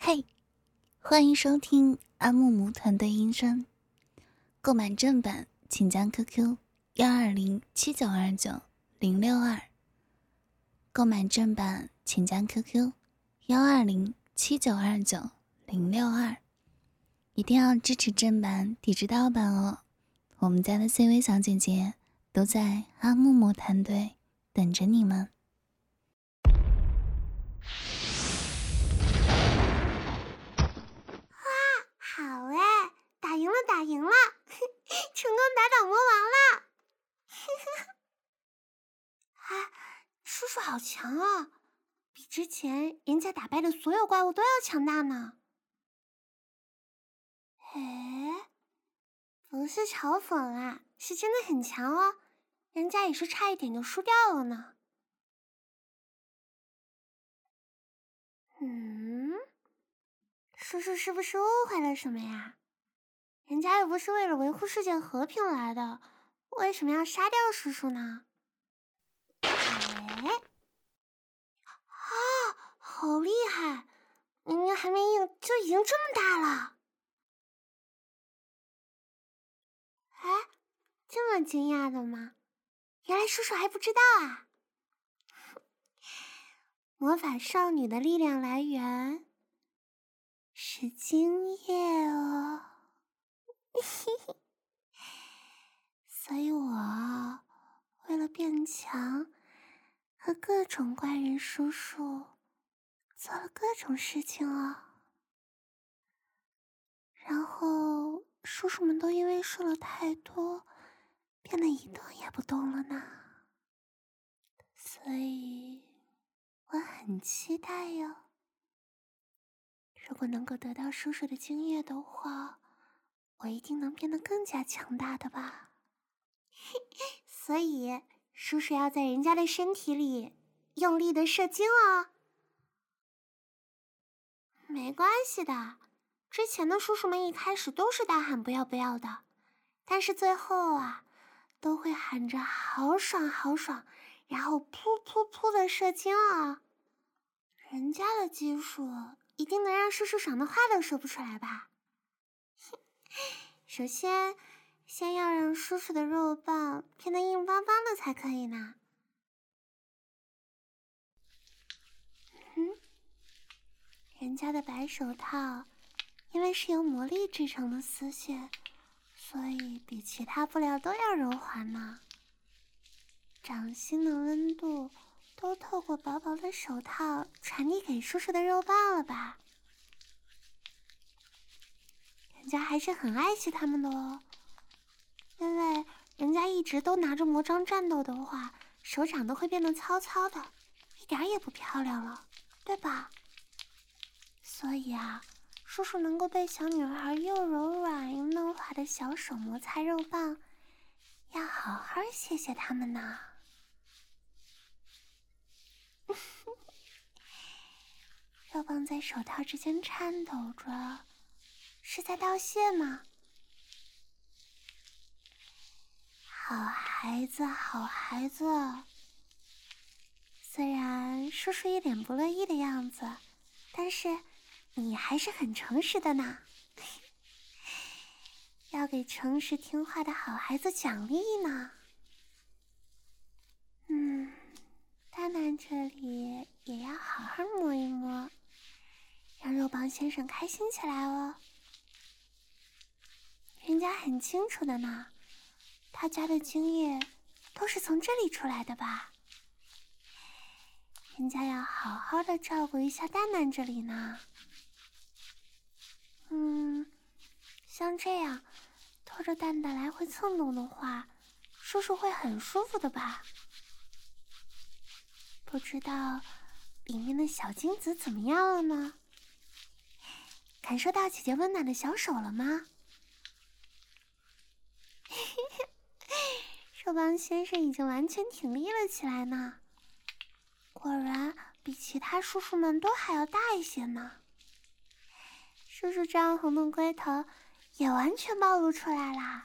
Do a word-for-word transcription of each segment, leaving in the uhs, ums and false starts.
嘿，欢迎收听阿木木团队音声。购买正版请加 Q Q 幺二零七九二九零六二。购买正版请加 Q Q 幺二零七九二九零六二。一定要支持正版，抵制盗版哦！我们家的 C 位小姐姐都在阿木木团队等着你们。 好哎，打赢了，打赢了，成功打倒魔王了！啊，叔叔好强啊，比之前人家打败的所有怪物都要强大呢。哎，不是嘲讽啊，是真的很强哦，人家也是差一点就输掉了呢。嗯，叔叔是不是误会了什么呀？人家又不是为了维护世界和平来的，为什么要杀掉叔叔呢？哎，啊，好厉害！明明还没硬，就已经这么大了。哎，这么惊讶的吗？原来叔叔还不知道啊！魔法少女的力量来源是精液哦。所以我为了变强，和各种怪人叔叔做了各种事情哦。然后叔叔们都因为瘦了太多，变得一动也不动了呢。所以我很期待哟。如果能够得到叔叔的精液的话，我一定能变得更加强大的吧。所以叔叔要在人家的身体里用力的射精哦。没关系的，之前的叔叔们一开始都是大喊不要不要的，但是最后啊，都会喊着好爽好爽，然后噗噗噗的射精啊。人家的技术一定能让叔叔爽的话都说不出来吧。首先先要让叔叔的肉棒变得硬邦邦的才可以呢。嗯，人家的白手套因为是由魔力制成的丝线，所以比其他布料都要柔滑呢。掌心的温度都透过薄薄的手套传递给叔叔的肉棒了吧？人家还是很爱惜他们的哦，因为人家一直都拿着魔杖战斗的话，手掌都会变得糙糙的，一点也不漂亮了，对吧？所以啊，叔叔能够被小女孩又柔软又嫩滑的小手摩擦肉棒，要好好谢谢他们呢。肉棒在手套之间颤抖着，是在道谢吗？好孩子，好孩子。虽然叔叔一脸不乐意的样子，但是你还是很诚实的呢。要给诚实听话的好孩子奖励呢。嗯，蛋蛋这里也要好好摸一摸，让肉棒先生开心起来哦。人家很清楚的呢，他家的精液都是从这里出来的吧？人家要好好的照顾一下蛋蛋这里呢。嗯，像这样拖着蛋蛋来回蹭动的话，叔叔会很舒服的吧？不知道里面的小精子怎么样了呢？感受到姐姐温暖的小手了吗？肉棒先生已经完全挺立了起来呢，果然比其他叔叔们都还要大一些呢。叔叔这样红的龟头也完全暴露出来啦。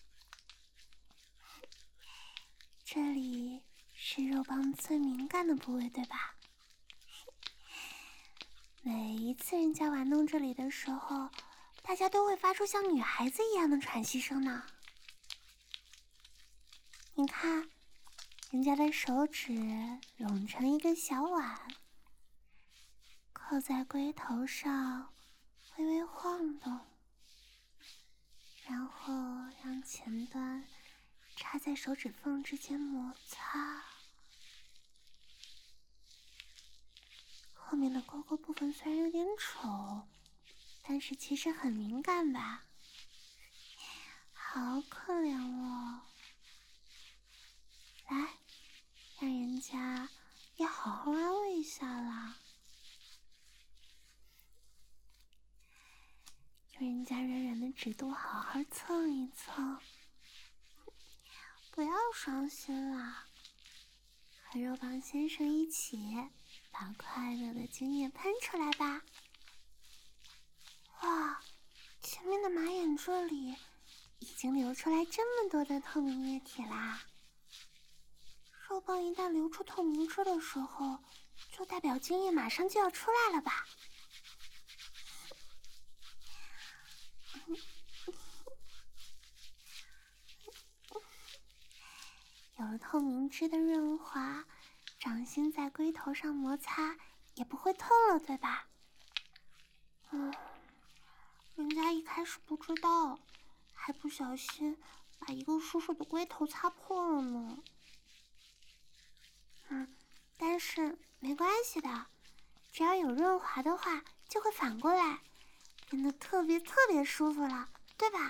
这里是肉棒最敏感的部位，对吧？ 每一次人家玩弄这里的时候，大家都会发出像女孩子一样的喘息声呢。你看，人家的手指拢成一个小碗，扣在龟头上，微微晃动，然后让前端插在手指缝之间摩擦。后面的勾勾部分虽然有点丑，但是其实很敏感吧？好可怜哦！来，让人家也好好安慰一下啦。用人家软软的指肚好好蹭一蹭，不要伤心啦，和肉棒先生一起把快乐的精液喷出来吧。哇，前面的马眼这里已经流出来这么多的透明液体啦。肉棒一旦流出透明汁的时候，就代表精液马上就要出来了吧。有了透明汁的润滑，掌心在龟头上摩擦也不会痛了，对吧？嗯，人家一开始不知道，还不小心把一个叔叔的龟头擦破了呢。嗯，但是没关系的，只要有润滑的话，就会反过来变得特别特别舒服了，对吧？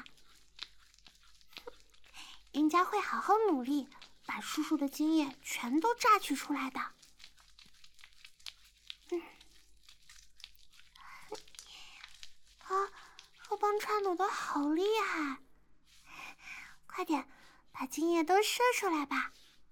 人家会好好努力，把叔叔的精液全都榨取出来的。嗯，啊，肉棒颤抖的好厉害！快点，把精液都射出来吧！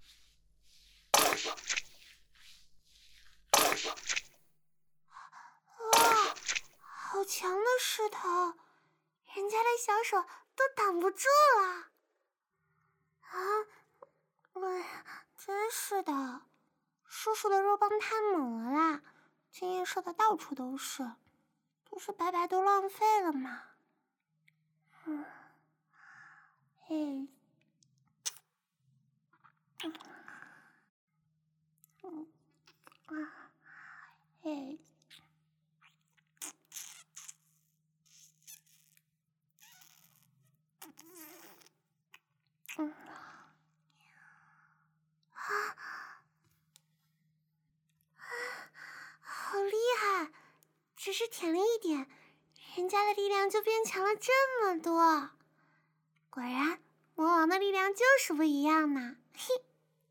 哇，好强的势头，人家的小手都挡不住了。啊，哎呀，真是的，叔叔的肉棒太猛了啦，精液射的到处都是，不是白白都浪费了吗？嗯，嘿，嗯啊，嘿。嗯，啊，好厉害！只是舔了一点，人家的力量就变强了这么多。果然，魔王的力量就是不一样呢。嘿，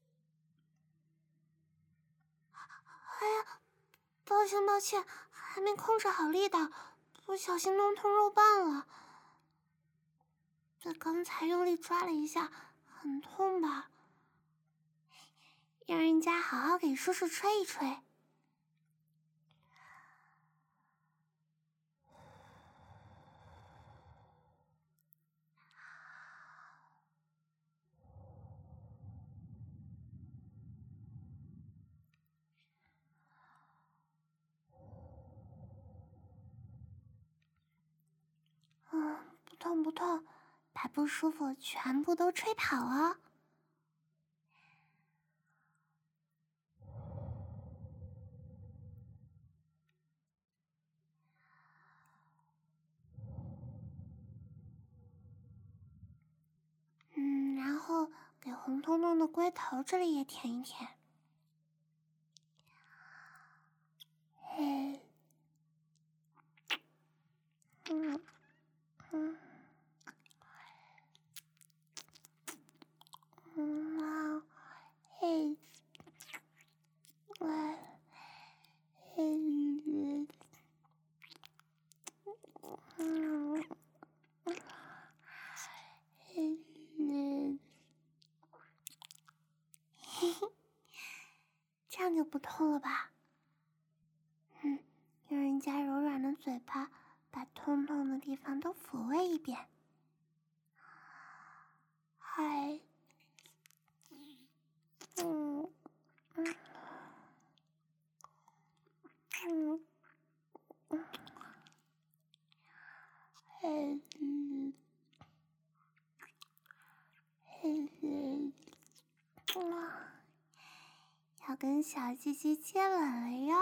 哎呀，抱歉抱歉，还没控制好力道，不小心弄痛肉棒了。这刚才用力抓了一下，很痛吧？让人家好好给叔叔吹一吹。嗯，不痛不痛，把不舒服全部都吹跑哦。嗯，然后给红彤彤的龟头这里也舔一舔。嘿，嗯嗯嗯啊，嘿，喂，嘿，嗯嗯，嘿，嗯，嘿嘿，这样就不痛了吧？嗯，用人家柔软的嘴巴把痛痛的地方都抚慰一遍。嗨，嗯嗯嗯嗯嗯哇，要跟小鸡鸡接吻了哟。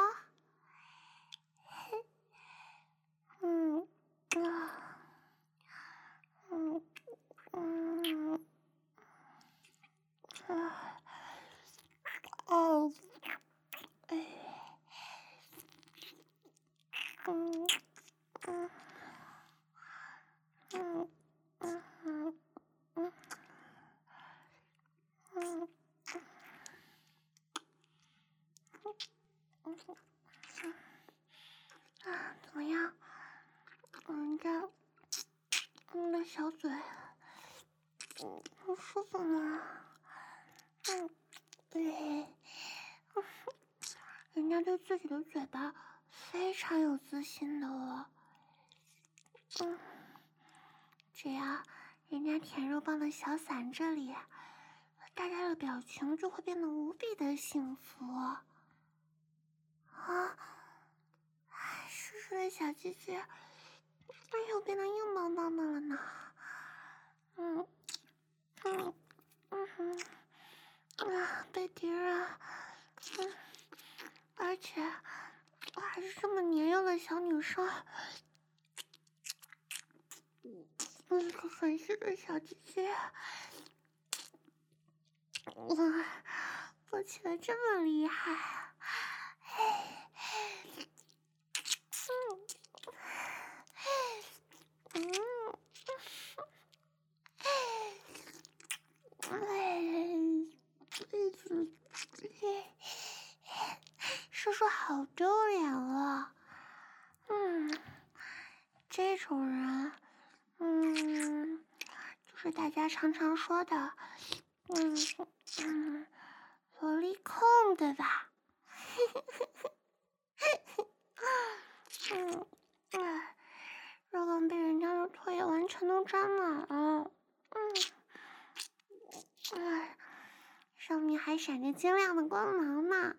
嗯啊，嗯嗯啊，哦，哎，嗯嗯嗯嗯嗯嗯嗯啊，怎么样？人家你的小嘴，嗯，不舒服吗？嗯，对，人家对自己的嘴巴非常有自信的哦。嗯，只要人家舔肉棒的小伞这里，大家的表情就会变得无比的幸福。啊，湿湿的小鸡鸡，又变得硬邦邦的了呢。嗯嗯嗯哼，啊，贝迪啊，嗯，而且我还是这么年幼的小女生。嗯，很细的小鸡鸡，哇，勃起的这么厉害，嗯嗯，叔叔好丢脸啊！嗯，这种人，嗯，就是大家常常说的，嗯嗯，萝莉控，对吧？嗯，哎，肉棒被人家的唾液完全都沾满了，嗯，哎，上面还闪着晶亮的光芒呢。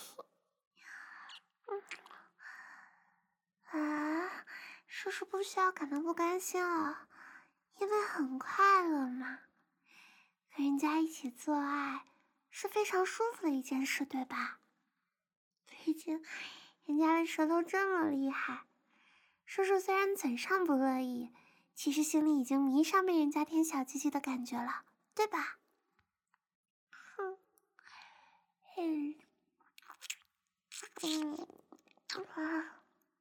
嗯，啊，叔叔不需要感到不甘心啊，因为很快乐嘛。和人家一起做爱是非常舒服的一件事，对吧？毕竟人家的舌头这么厉害，叔叔虽然嘴上不乐意，其实心里已经迷上被人家舔小鸡鸡的感觉了，对吧？哼，嗯嗯啊，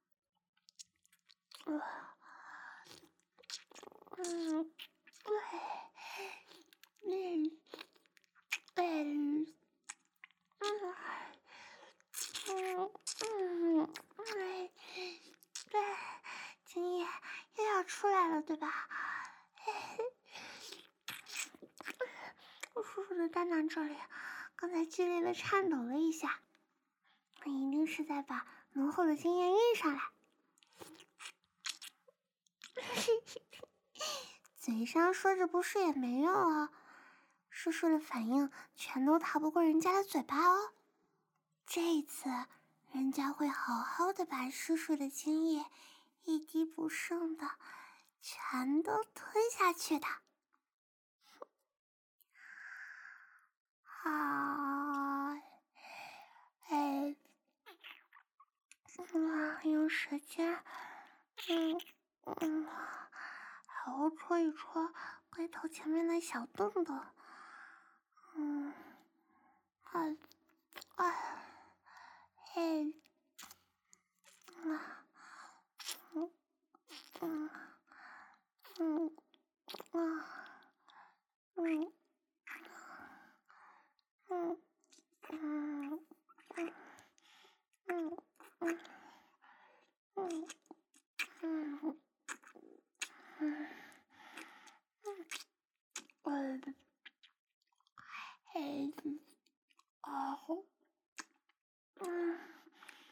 嗯嗯，对，嗯嗯嗯。嗯嗯，对对，今夜又要出来了，对吧？我叔叔的蛋蛋这里刚才剧烈的颤抖了一下，那一定是在把浓厚的经验运上来。嘴上说着不是也没用啊，叔叔的反应全都逃不过人家的嘴巴哦。这一次，人家会好好的把叔叔的精液一滴不剩的全都吞下去的。啊，哎，哇，用舌尖，嗯嗯，好好戳一戳龟头前面的小洞洞，嗯，哎，哎，嘿，啊，嗯嗯嗯啊，嗯嗯嗯嗯嗯嗯嗯嗯嗯。嗯，哎，哦，嗯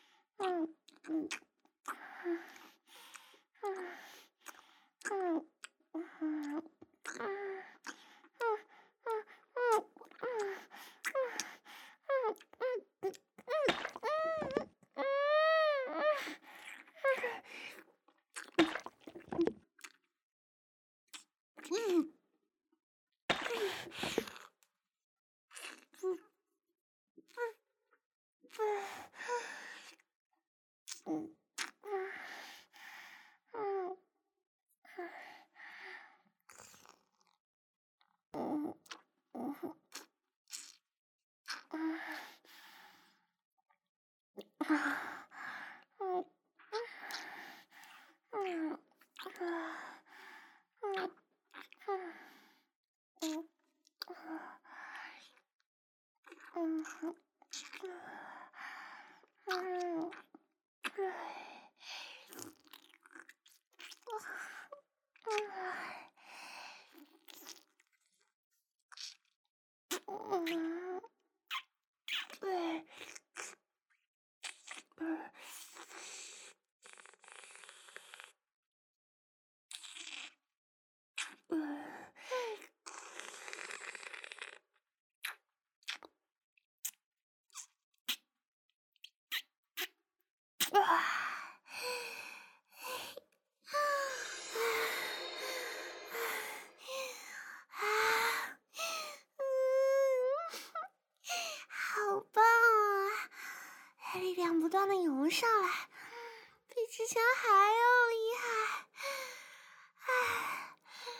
萌上来，比之前还要厉害。哎，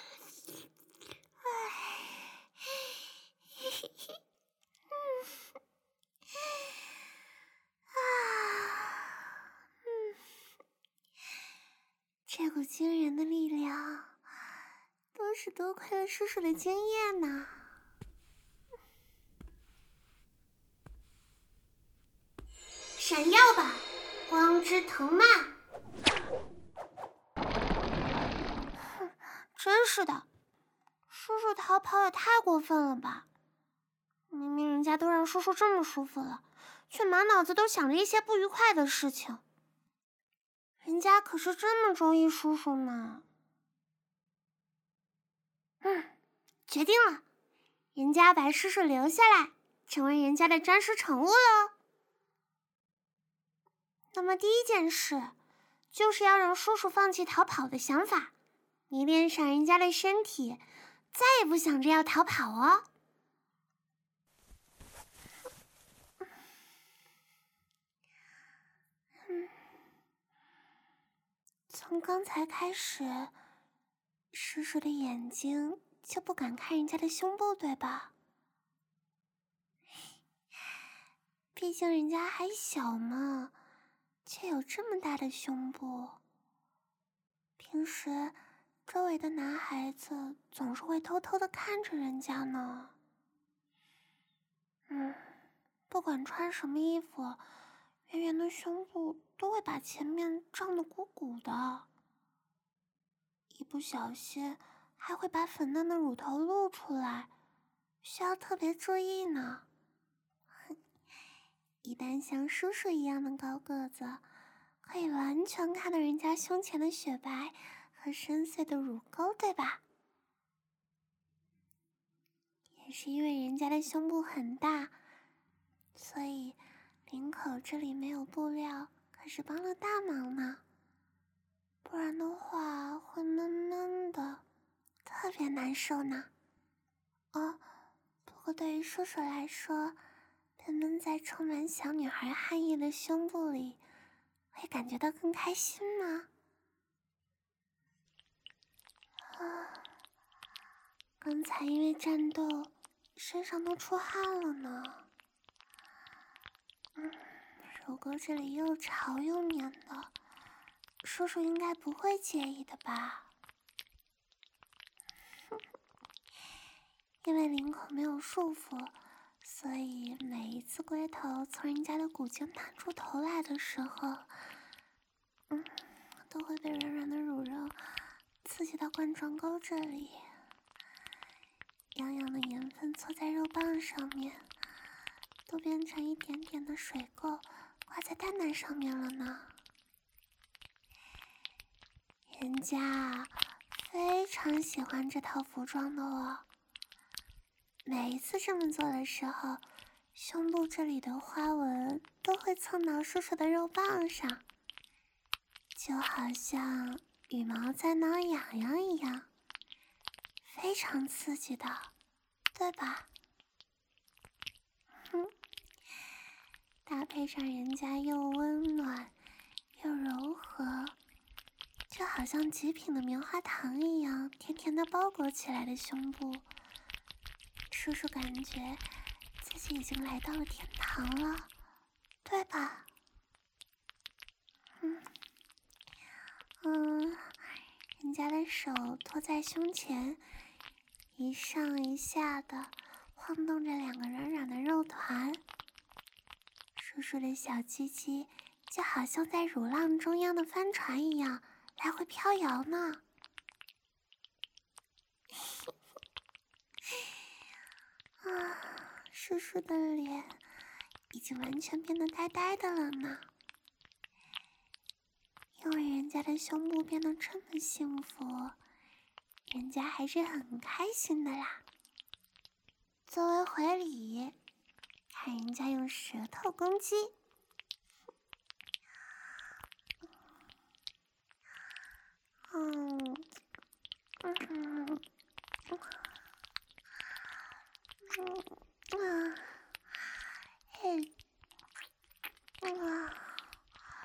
哎，嘿嘿嘿，嗯，啊，嗯，这股惊人的力量，都是多亏了叔叔的经验呢。闪耀吧，光之藤蔓！哼，真是的，叔叔逃跑也太过分了吧！明明人家都让叔叔这么舒服了，却满脑子都想着一些不愉快的事情。人家可是这么中意叔叔呢。嗯，决定了，人家把叔叔留下来，成为人家的专属宠物喽。那么第一件事，就是要让叔叔放弃逃跑的想法，迷恋上人家的身体，再也不想着要逃跑哦。嗯，从刚才开始，叔叔的眼睛就不敢看人家的胸部，对吧？毕竟人家还小嘛，却有这么大的胸部。平时周围的男孩子总是会偷偷的看着人家呢。嗯，不管穿什么衣服，圆圆的胸部都会把前面胀得鼓鼓的，一不小心还会把粉嫩的乳头露出来，需要特别注意呢。一旦像叔叔一样的高个子，可以完全看到人家胸前的雪白和深邃的乳沟，对吧？也是因为人家的胸部很大，所以领口这里没有布料，可是帮了大忙呢。不然的话会闷闷的，特别难受呢。哦，不过对于叔叔来说，被闷在充满小女孩汗液的胸部里，会感觉到更开心吗？啊，刚才因为战斗，身上都出汗了呢。嗯，乳沟这里又潮又绵的，叔叔应该不会介意的吧？因为领口没有束缚，所以每一次龟头从人家的骨间探出头来的时候，嗯，都会被软软的乳肉刺激到冠状沟这里，痒痒的盐分搓在肉棒上面，都变成一点点的水垢挂在蛋蛋上面了呢。人家非常喜欢这套服装的哦。每一次这么做的时候，胸部这里的花纹都会蹭到叔叔的肉棒上，就好像羽毛在挠痒痒一样，非常刺激的，对吧？哼，搭配上人家又温暖又柔和，就好像极品的棉花糖一样甜甜的包裹起来的胸部，叔叔感觉自己已经来到了天堂了，对吧？嗯嗯，人家的手托在胸前，一上一下的晃动着两个软软的肉团，叔叔的小鸡鸡就好像在乳浪中央的帆船一样来回飘摇呢。啊，叔叔的脸已经完全变得呆呆的了呢。因为人家的胸部变得这么幸福，人家还是很开心的啦。作为回礼，看人家用舌头攻击。嗯嗯嗯嗯啊嘿啊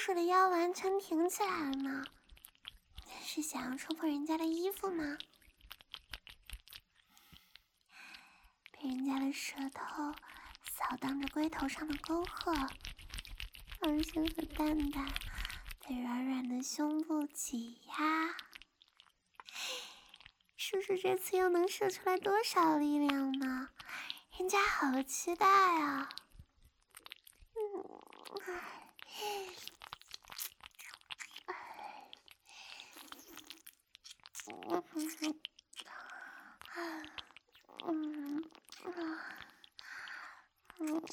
叔的腰完全挺起来了呢，是想要戳破人家的衣服吗？被人家的舌头扫荡着龟头上的沟壑，芳心和蛋蛋被软软的胸部挤压。叔叔这次又能射出来多少力量呢？人家好期待啊！嗯，嗯嗯嗯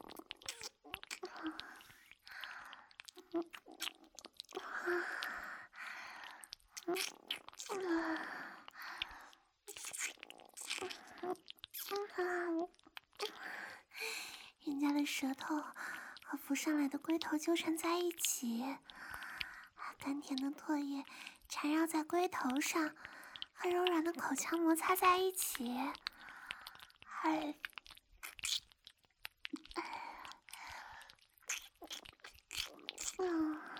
人家的舌头和浮上来的龟头纠缠在一起，甘甜的唾液缠绕在龟头上，和柔软的口腔摩擦在一起。哎，嗯，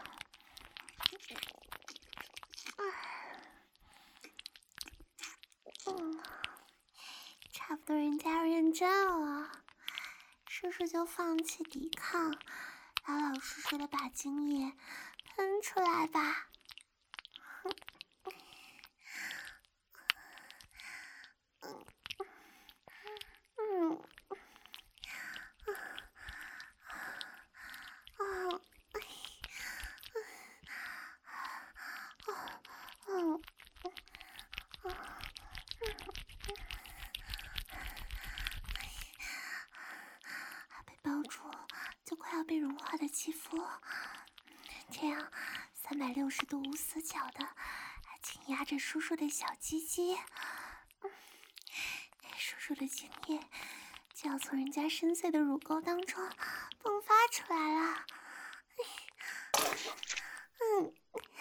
嗯，差不多人家要认真了，叔叔就放弃抵抗，老老实实的把精液喷出来吧。嗯嗯嗯嗯被抱住就快要被融化的肌肤，这样三百六十度无死角的紧压着叔叔的小鸡鸡，叔叔的精液就要从人家深邃的乳沟当中迸发出来了。嗯，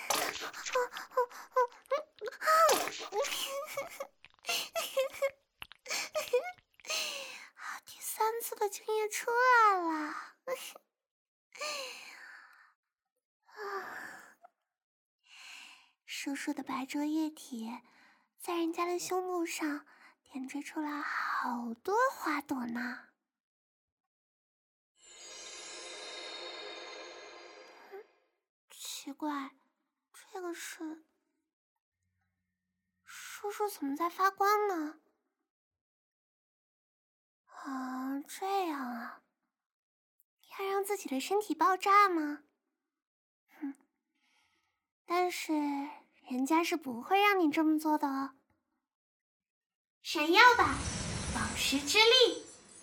第三次的精液出来了。叔叔的白灼液体在人家的胸部上点缀出了好多花朵呢。奇怪，这个是……叔叔怎么在发光呢？啊，这样啊，要让自己的身体爆炸吗？哼，但是人家是不会让你这么做的哦。闪耀吧，宝石之力！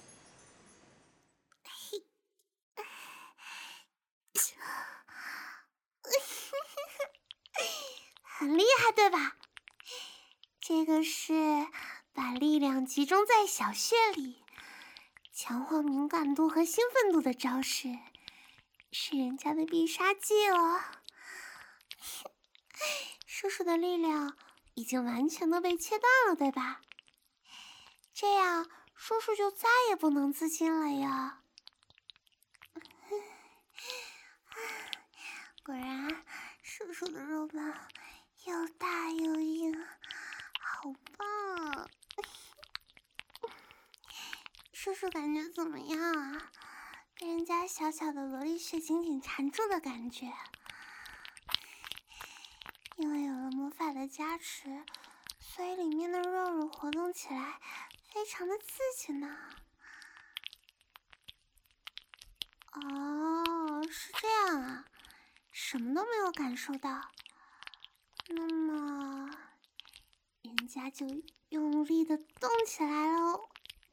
很厉害，对吧？这个是把力量集中在小穴里，强化敏感度和兴奋度的招式，是人家的必杀技哦。叔叔的力量已经完全的被切断了，对吧？这样叔叔就再也不能自禁了呀。果然，叔叔的肉棒又大又硬，好棒啊！叔叔感觉怎么样啊？被人家小小的萝莉穴紧紧缠住的感觉。因为有了魔法的加持，所以里面的肉肉活动起来非常的刺激呢。哦，是这样啊，什么都没有感受到。那么，人家就用力的动起来喽。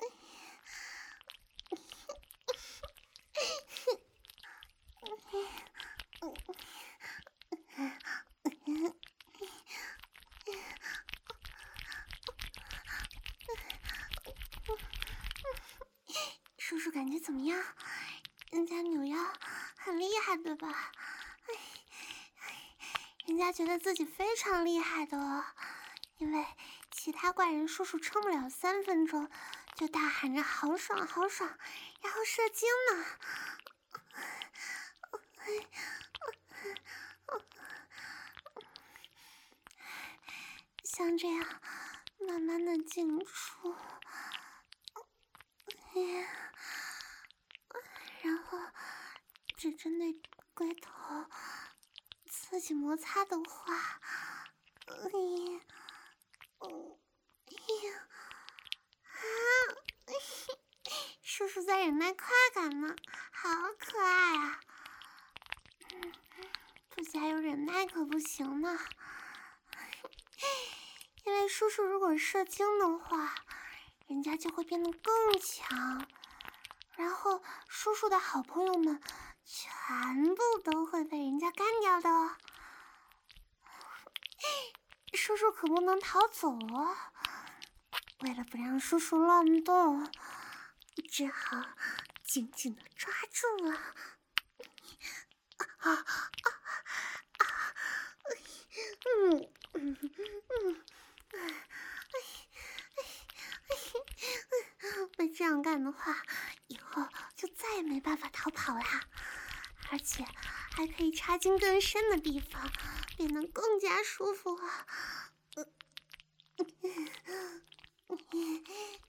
叔叔感觉怎么样？人家扭腰很厉害，对吧？人家觉得自己非常厉害的哦，因为其他怪人叔叔撑不了三分钟，就大喊着好爽好爽，然后射精呢。 像这样慢慢的进出，然后只针对龟头自己摩擦的话，你，嗯，啊，叔叔在忍耐快感呢，好可爱啊！不加有忍耐可不行呢，因为叔叔如果射精的话，人家就会变得更强，然后叔叔的好朋友们全部都会被人家干掉的哦。叔叔可不能逃走哦，为了不让叔叔乱动，只好紧紧的抓住了。啊啊啊！嗯嗯嗯，被这样干的话，以后就再也没办法逃跑啦，而且还可以插进更深的地方，变得更加舒服啊！